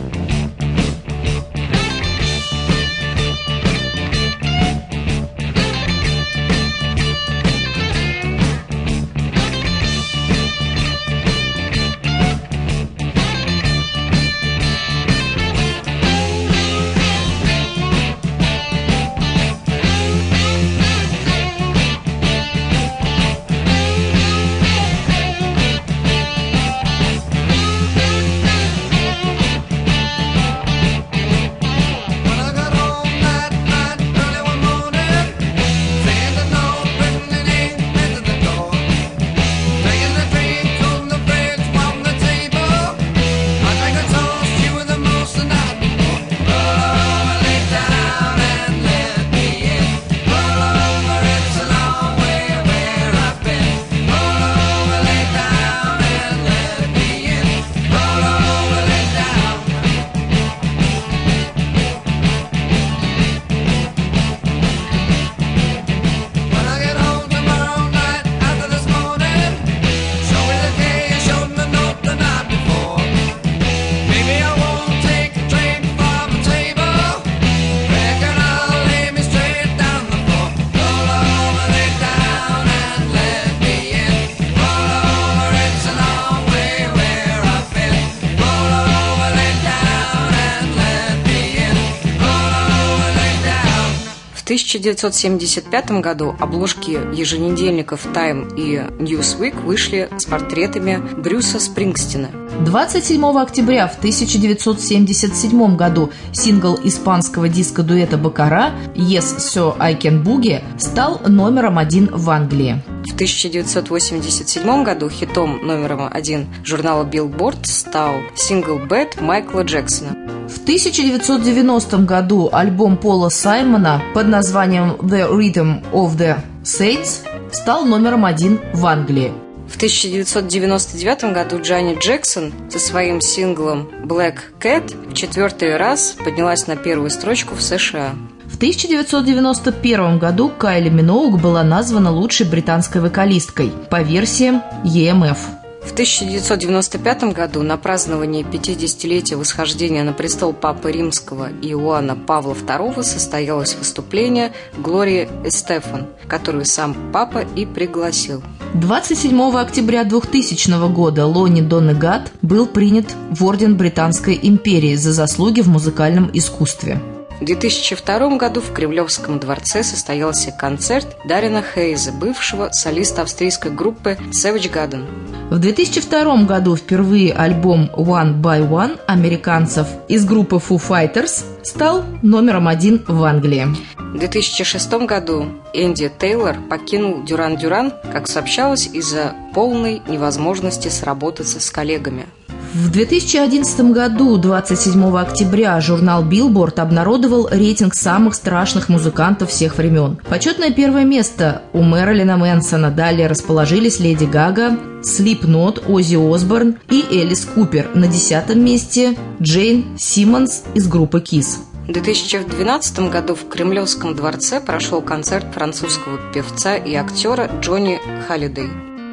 В тысяча девятьсот семьдесят пятом году обложки еженедельников Time и Newsweek вышли с портретами Брюса Спрингстина. двадцать седьмого октября в тысяча девятьсот семьдесят седьмом году сингл испанского диско-дуэта Бакара «Yes, So I Can Boogie» стал номером один в Англии. В тысяча девятьсот восемьдесят седьмом году хитом номером один журнала Billboard стал сингл «Bad» Майкла Джексона. В тысяча девятьсот девяностом году альбом Пола Саймона под названием «The Rhythm of the Saints» стал номером один в Англии. В тысяча девятьсот девяносто девятом году Джанет Джексон со своим синглом «Black Cat» в четвертый раз поднялась на первую строчку в США. В тысяча девятьсот девяносто первом году Кайли Миноуг была названа лучшей британской вокалисткой по версиям и эм эф. В тысяча девятьсот девяносто пятом году на праздновании пятидесятилетия восхождения на престол Папы Римского Иоанна Павла второго состоялось выступление Глории Эстефан, которую сам Папа и пригласил. двадцать седьмого октября двухтысячного года Лонни Доннегат был принят в Орден Британской империи за заслуги в музыкальном искусстве. В две тысячи втором году в Кремлевском дворце состоялся концерт Даррена Хейза, бывшего солиста австрийской группы Savage Garden. В две тысячи втором году впервые альбом One by One американцев из группы Foo Fighters стал номером один в Англии. В две тысячи шестом году Энди Тейлор покинул Дюран Дюран, как сообщалось, из-за полной невозможности сработаться с коллегами. В две тысячи одиннадцатом году, двадцать седьмого октября, журнал Billboard обнародовал рейтинг самых страшных музыкантов всех времен. Почетное первое место у Мэрилина Мэнсона. Далее расположились Леди Гага, Slipknot, Оззи Осборн и Элис Купер. На десятом месте Джейн Симмонс из группы Kiss. В две тысячи двенадцатом году в Кремлевском дворце прошел концерт французского певца и актера Джонни Халлидей.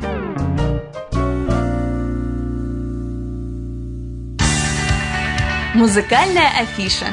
Музыкальная афиша.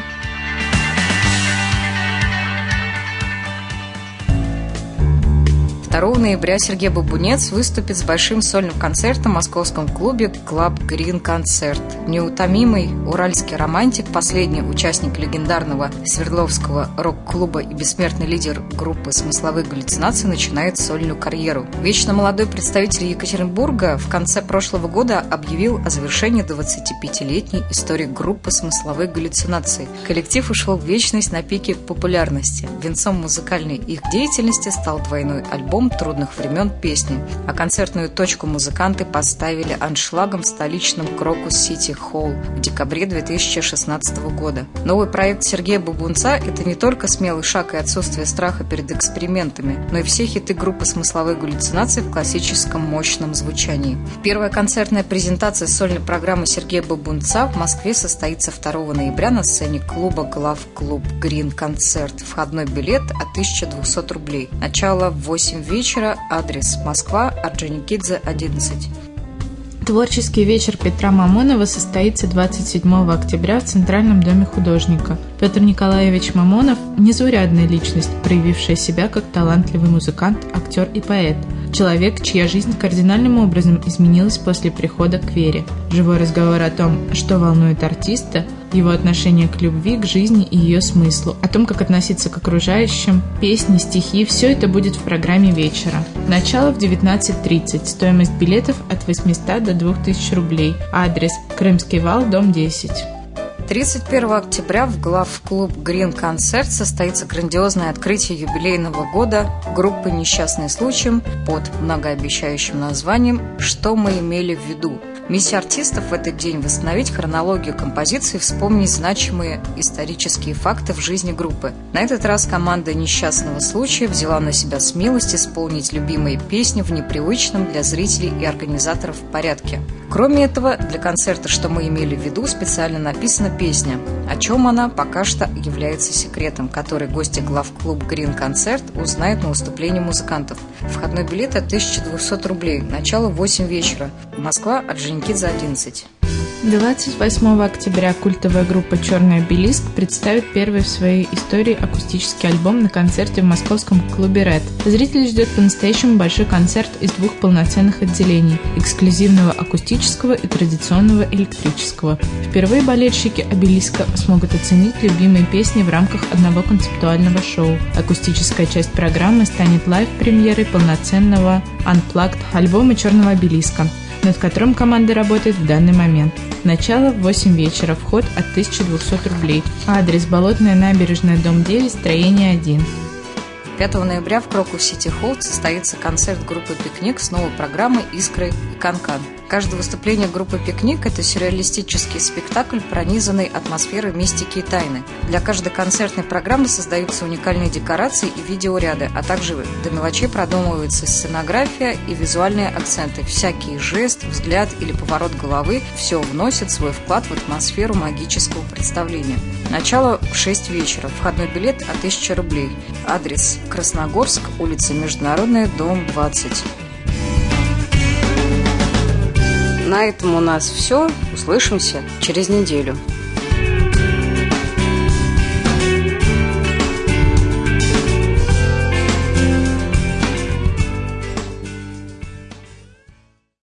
второго ноября Сергей Бабунец выступит с большим сольным концертом в московском клубе Club Green Concert. Неутомимый уральский романтик, последний участник легендарного Свердловского рок-клуба и бессмертный лидер группы «Смысловые галлюцинации», начинает сольную карьеру. Вечно молодой представитель Екатеринбурга в конце прошлого года объявил о завершении двадцатипятилетней истории группы «Смысловые галлюцинации». Коллектив ушел в вечность на пике популярности. Венцом музыкальной их деятельности стал двойной альбом трудных времен песни, а концертную точку музыканты поставили аншлагом в столичном Крокус Сити Холл в декабре две тысячи шестнадцатого года. Новый проект Сергея Бабунца – это не только смелый шаг и отсутствие страха перед экспериментами, но и все хиты группы «Смысловые галлюцинации» в классическом мощном звучании. Первая концертная презентация сольной программы Сергея Бабунца в Москве состоится второго ноября на сцене клуба «Глав Клуб Green Concert». Входной билет от тысячи двухсот рублей. Начало в восемь вечера. Адрес: Москва, Орджоникидзе, одиннадцать. Творческий вечер Петра Мамонова состоится двадцать седьмого октября в Центральном доме художника. Петр Николаевич Мамонов – незаурядная личность, проявившая себя как талантливый музыкант, актер и поэт. Человек, чья жизнь кардинальным образом изменилась после прихода к вере. Живой разговор о том, что волнует артиста, его отношение к любви, к жизни и ее смыслу, о том, как относиться к окружающим, песни, стихи – все это будет в программе вечера. Начало в девятнадцать тридцать, стоимость билетов от восьмисот до двух тысяч рублей. Адрес: Крымский вал, дом десять. тридцать первого октября в главклуб Green Concert состоится грандиозное открытие юбилейного года группы «Несчастный случай» под многообещающим названием «Что мы имели в виду?». Миссия артистов в этот день – восстановить хронологию композиции и вспомнить значимые исторические факты в жизни группы. На этот раз команда «Несчастного случая» взяла на себя смелость исполнить любимые песни в непривычном для зрителей и организаторов порядке. Кроме этого, для концерта «Что мы имели в виду» специально написана песня. О чем она пока что является секретом, который гости главклуб Green Concert узнают на выступлении музыкантов. Входной билет от тысячи двухсот рублей. Начало в восемь вечера. Москва, Орджоникидзе, одиннадцать. двадцать восьмого октября культовая группа «Черный обелиск» представит первый в своей истории акустический альбом на концерте в московском клубе «Ред». Зрителей ждет по-настоящему большой концерт из двух полноценных отделений – эксклюзивного акустического и традиционного электрического. Впервые болельщики «Обелиска» смогут оценить любимые песни в рамках одного концептуального шоу. Акустическая часть программы станет лайв-премьерой полноценного Unplugged альбома «Черного обелиска», над которым команда работает в данный момент. Начало в восемь вечера, вход от тысячи двухсот рублей. Адрес: Болотная набережная, дом девять, строение один. пятого ноября в Крокус Сити Холл состоится концерт группы «Пикник» с новой программой «Искры» и «Канкан». Каждое выступление группы «Пикник» – это сюрреалистический спектакль, пронизанный атмосферой мистики и тайны. Для каждой концертной программы создаются уникальные декорации и видеоряды, а также до мелочей продумывается сценография и визуальные акценты. Всякий жест, взгляд или поворот головы – все вносит свой вклад в атмосферу магического представления. Начало в шесть вечера. Входной билет от тысячи рублей. Адрес: Красногорск, улица Международная, дом двадцать. На этом у нас все. Услышимся через неделю.